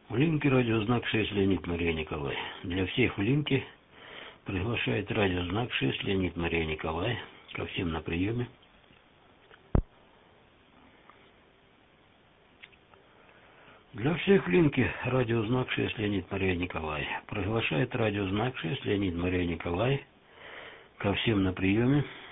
В линке радиознак 6 Леонид Мария Николай. Для всех в линке приглашает радиознак 6 Леонид Мария Николай. Ко всем на приеме. Для всех в линке радиознак 6 Леонид Мария Николай. Приглашает радиознак 6 Леонид Мария Николай. Ко всем на приеме.